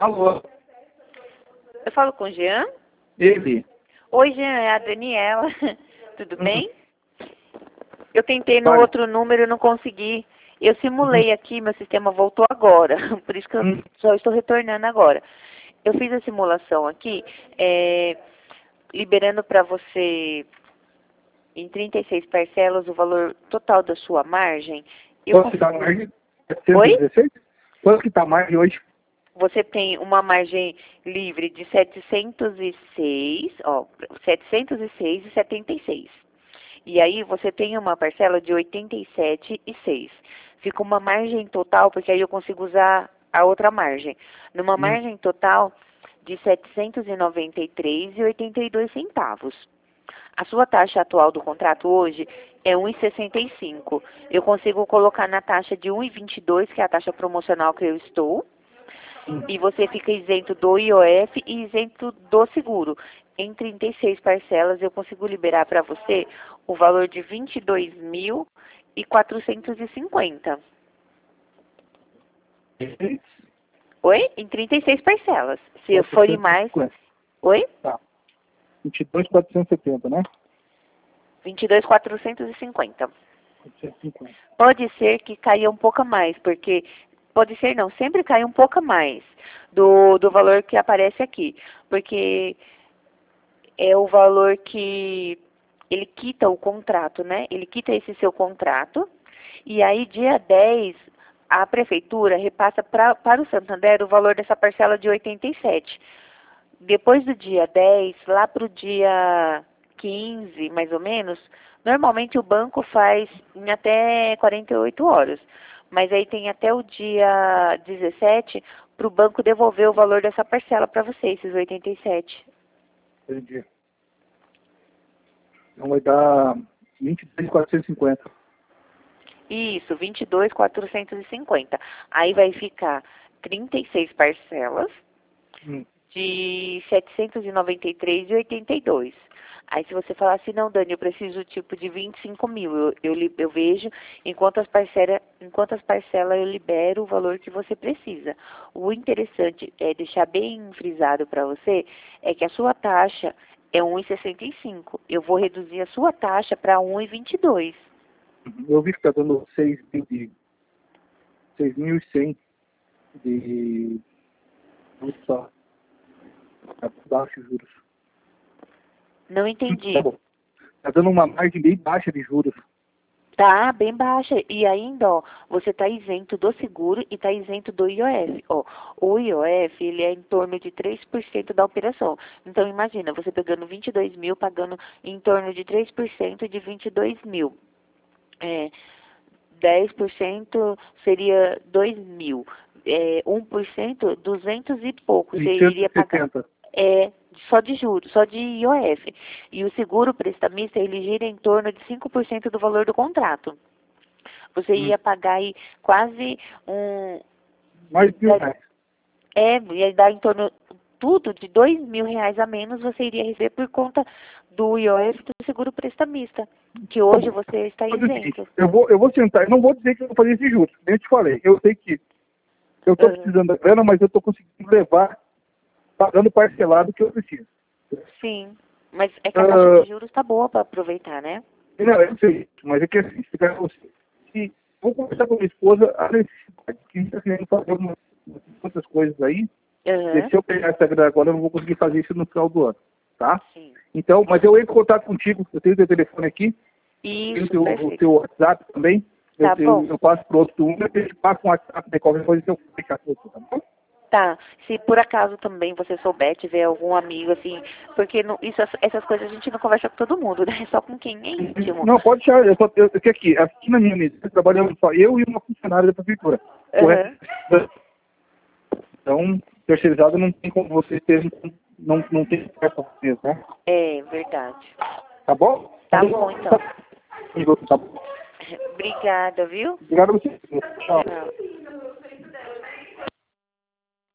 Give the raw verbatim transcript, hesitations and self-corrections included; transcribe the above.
Alô? Eu falo com o Jean? Ele? Oi, Jean, é a Daniela. Tudo Uhum. bem? Eu tentei no Vai. outro número e não consegui. Eu simulei aqui, meu sistema voltou agora. Por isso que eu Hum. só estou retornando agora. Eu fiz a simulação aqui, é, liberando para você em trinta e seis parcelas o valor total da sua margem. Eu Quanto que tá a consigo... margem? Oi? setecentos e dezesseis? Quanto que tá a margem hoje? Você tem uma margem livre de setecentos e seis, ó, setecentos e seis e setenta e seis. E aí você tem uma parcela de oitenta e sete e seis. Fica uma margem total, porque aí eu consigo usar a outra margem. Numa Hum. margem total de setecentos e noventa e três e oitenta e dois centavos. A sua taxa atual do contrato hoje é um e sessenta e cinco. Eu consigo colocar na taxa de um e vinte e dois, que é a taxa promocional que eu estou. E você fica isento do I O F e isento do seguro. Em trinta e seis parcelas, eu consigo liberar para você o valor de vinte e dois mil e quatrocentos e cinquenta. Oi? Em trinta e seis parcelas. Se forem mais... Oi? Tá. vinte e dois mil quatrocentos e setenta, né? vinte e dois mil quatrocentos e cinquenta. quatrocentos e cinquenta. Pode ser que caia um pouco a mais, porque... Pode ser não, sempre cai um pouco a mais do, do valor que aparece aqui. Porque é o valor que ele quita o contrato, né? Ele quita esse seu contrato. E aí, dia dez, a prefeitura repassa pra, para o Santander o valor dessa parcela de oitenta e sete. Depois do dia dez, lá para o dia quinze, mais ou menos, normalmente o banco faz em até quarenta e oito horas. Mas aí tem até o dia dezessete para o banco devolver o valor dessa parcela para você, esses oitenta e sete. Entendi. Então vai dar vinte e dois mil quatrocentos e cinquenta. Isso, vinte e dois mil quatrocentos e cinquenta. Aí vai ficar trinta e seis parcelas Hum. de setecentos e noventa e três e oitenta e dois. Aí se você falar assim, não, Dani, eu preciso tipo de vinte e cinco mil, eu, eu, li- eu vejo em quantas, parcela, em quantas parcelas eu libero o valor que você precisa. O interessante é deixar bem frisado para você, é que a sua taxa é um e sessenta e cinco. Eu vou reduzir a sua taxa para um e vinte e dois. Eu vi que tá dando seis mil de... seis mil e cem de... Só. Tá baixo os juros. Não entendi. Tá bom. Tá dando uma margem bem baixa de juros. Tá bem baixa. E ainda, ó, você tá isento do seguro e tá isento do I O F. Ó, o I O F, ele é em torno de três por cento da operação. Então, imagina, você pegando vinte e dois mil, pagando em torno de três por cento de vinte e dois mil. É, dez por cento seria dois mil. É, um por cento, duzentos e pouco. Você iria pagar. É, só de juros, só de I O F. E o seguro prestamista, ele gira em torno de cinco por cento do valor do contrato. Você Hum. ia pagar aí quase um... Mais de mil reais. É, ia dar em torno, tudo de dois mil reais a menos você iria receber por conta do I O F do seguro prestamista, que hoje você está isento. Eu vou, eu vou sentar, eu não vou dizer que eu vou fazer esse juros, nem eu te falei. Eu sei que eu estou Uhum. precisando da grana, mas eu estou conseguindo levar, pagando parcelado o que eu preciso. Sim, mas é que a taxa Uh, de juros está boa para aproveitar, né? não, eu sei, mas é que assim, explicar pra você. Se vou conversar com minha esposa, a necessidade que a gente está querendo fazer algumas outras coisas aí, Uhum. se eu pegar essa grana agora, eu não vou conseguir fazer isso no final do ano, tá? Sim. Então, mas eu entro em contato contigo, eu tenho o teu telefone aqui, tenho Isso, o teu, o perfeito. teu WhatsApp também, eu, Tá eu, bom. eu passo pro outro número, eu te passo um WhatsApp de qualquer coisa que eu ficar com você, tá bom? Tá, se por acaso também você souber, tiver algum amigo, assim, porque não, isso, essas coisas a gente não conversa com todo mundo, né? Só com quem é íntimo. Não, pode deixar, eu, só, eu, eu aqui, aqui na minha mesa, trabalhamos só eu e uma funcionária da prefeitura. O Uhum. resto, então, terceirizado não tem como vocês terem, não, não tem certo pra vocês, né? É, verdade. Tá bom? Tá bom, então. Tá bom. Obrigada, viu? Obrigado a você. Tchau. Tchau.